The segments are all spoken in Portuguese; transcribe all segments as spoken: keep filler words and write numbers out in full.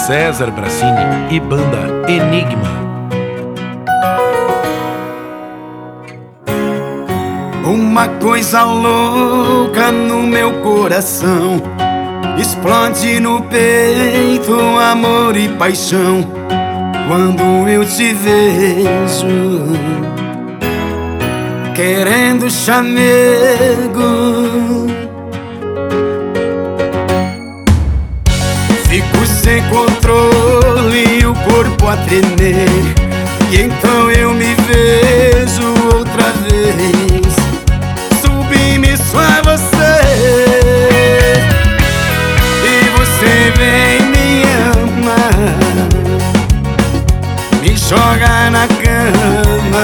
César Bracini e banda Enigma. Uma coisa louca no meu coração, explode no peito amor e paixão quando eu te vejo, querendo chamego. Fico sem controle e o corpo a tremer, e então eu me vejo outra vez. Submisso a você, e você vem me amar, me joga na cama,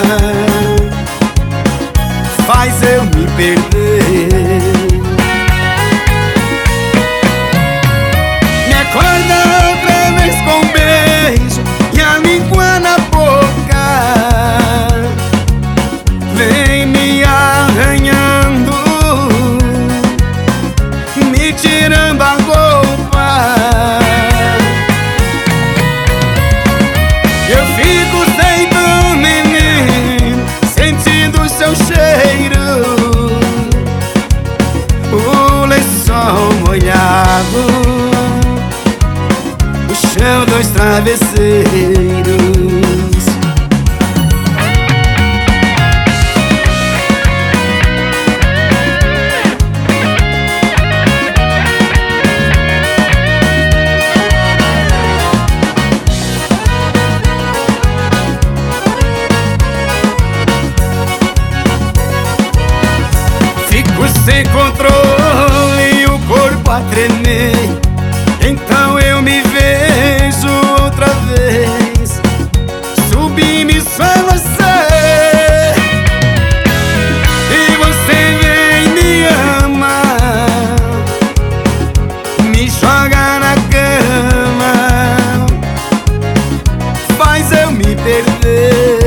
faz eu me perder. Me acorda outra vez com um beijo e a língua na boca, vem me arranhando, me tirando a roupa. Eu fico sentado, menino, sentindo seu cheiro, o lençol molhado, o chão dos travesseiros. Sem controle e o corpo a tremer, então eu me vejo outra vez. Submisso a você, e você vem me amar, me joga na cama, faz eu me perder.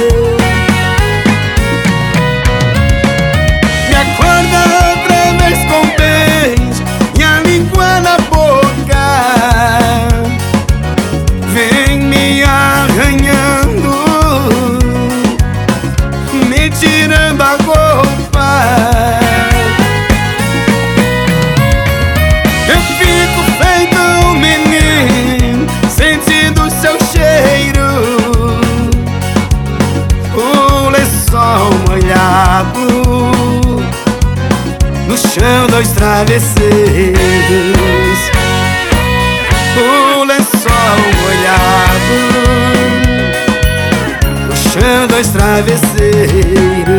Tirando a roupa, eu fico feito um menino, sentindo seu cheiro, o lençol molhado, no chão dos travesseiros, o lençol molhado, no chão dos travesseiros.